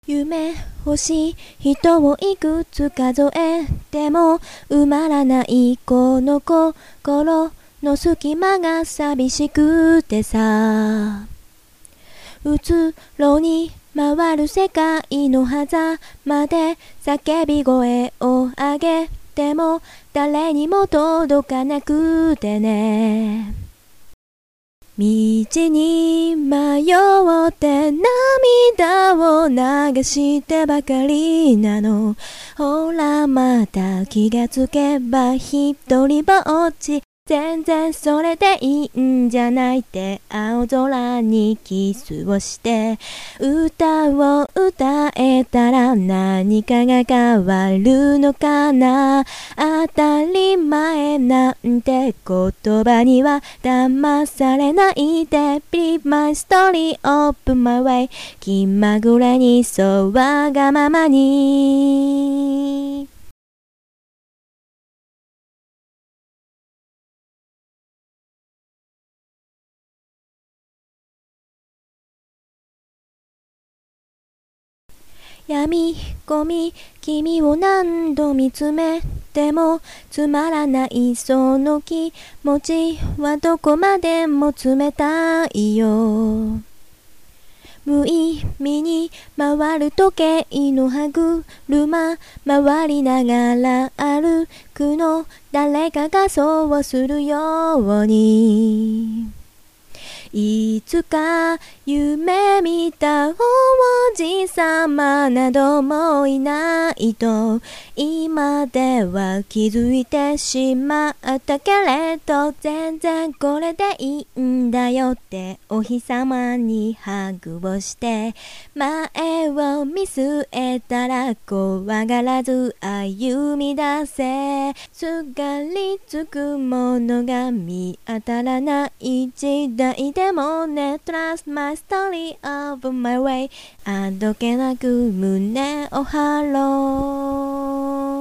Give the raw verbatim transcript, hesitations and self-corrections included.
夢欲しい人をいくつ数えても埋まらないこの心の隙間が寂しくてさ、うつろに回る世界の狭間で叫び声を上げても誰にも届かなくてね。道に迷って涙を流してばかりなの。ほらまた気がつけば一人ぼっち、全然それでいいんじゃないって青空にキスをして歌を歌えたら何かが変わるのかな。当たり前なんて言葉には騙されないで Be my story of my way、 気まぐれにそうわがままに闇込み君を何度見つめてもつまらないその気持ちはどこまでも冷たいよ。無意味に回る時計の歯車回りながら歩くの誰かがそうするように、いつか夢見た王子様などもいないと今では気づいてしまったけれど、全然これでいいんだよってお日様にハグをして前を見据えたら怖がらず歩み出せ。すがりつくものが見当たらない時代でもね Trust my story of my way、 あどけなく胸を張ろう。